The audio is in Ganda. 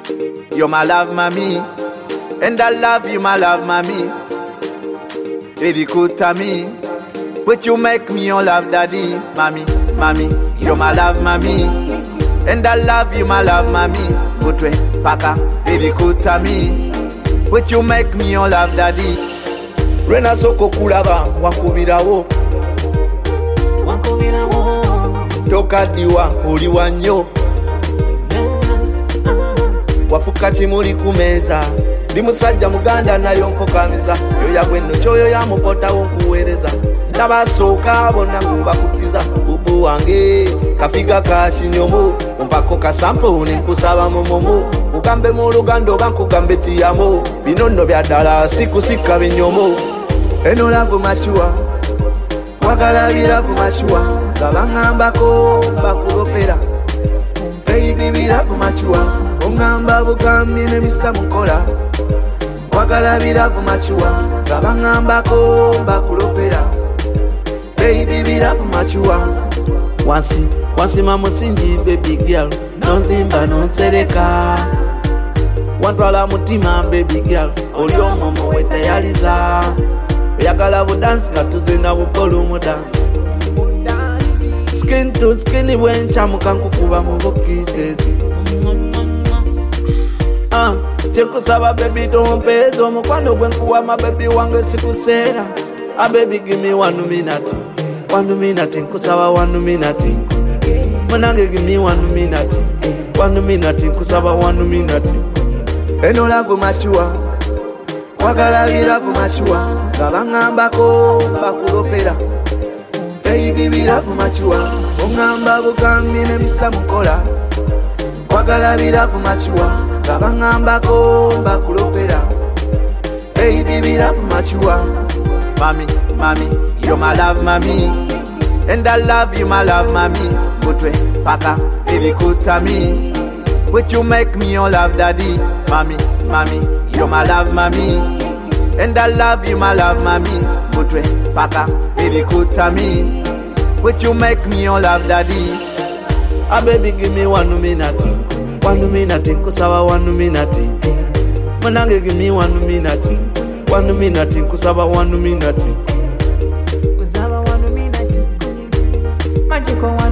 You're my love, mommy. And I love you, my love, mommy. Very good to me. But you make me your love, daddy. Mommy, mommy. You're my love, mommy. And I love you, my love, mommy. Putwe, paka. Very good to me. But you make me your love, daddy. Rena soko kulaba, wankubirawo. Toka diwa, uliwa nyo. Wafuka chimuli kumeza. Ndi musajja muganda nayo nfukamiza. Yo yagweno choyo ya mupota wonkuwereza. Ndabasooka bonna ngubakutiza. Bubu wange kafiga ka kinyomo. Mpako kasampo nenkusaba momomo. Ugambe mu lugando bankugambe tiyamo. Binono bya ddala sikusika binyomo. Eno love machua. Kwagala love machua. Gabangambako bakulopera. Baby love machua. Ongamba bugambi ne misa mukola. Kwagala love machua. Gabangambako bakulopera. Baby love machua. Wansi mamusinji baby girl. Nonzimba nonsereka. Wantwala mutima baby girl. Olyo momo wetayaliza. Yagala bu dance nga tuzena bukolo mu dance. Skin to skin when chamuka nkukuba mu kisses. Chekusaba baby don't pay so mukwano gwenkuwa my baby wange sikusera. Baby give me 1 minute. 1 minute nkusaba 1 minute. Munange give me 1 minute. 1 minute nkusaba 1 minute. Eno love machua. Kwagala love machua. Gabangambako bakulopera. Baby love machua. Ongamba bugambi ne bisa mukola. Kwagala love machua. Gabangambako bakulopera. Baby love machua. Mommy, mommy, you're my love, mommy. And I love you, my love, mommy. Putwe, paka, very good to me. But you make me your love, daddy. Mommy, mommy, you're my love, mommy. And I love you, my love, mommy. Putwe, paka, very good to me. But you make me your love, daddy. Baby, give me 1 minute. 1 minute, nkusaba 1 minute. Munange give me 1 minute. 1 minute, nkusaba 1 minute. Usaba 1 minute. Magical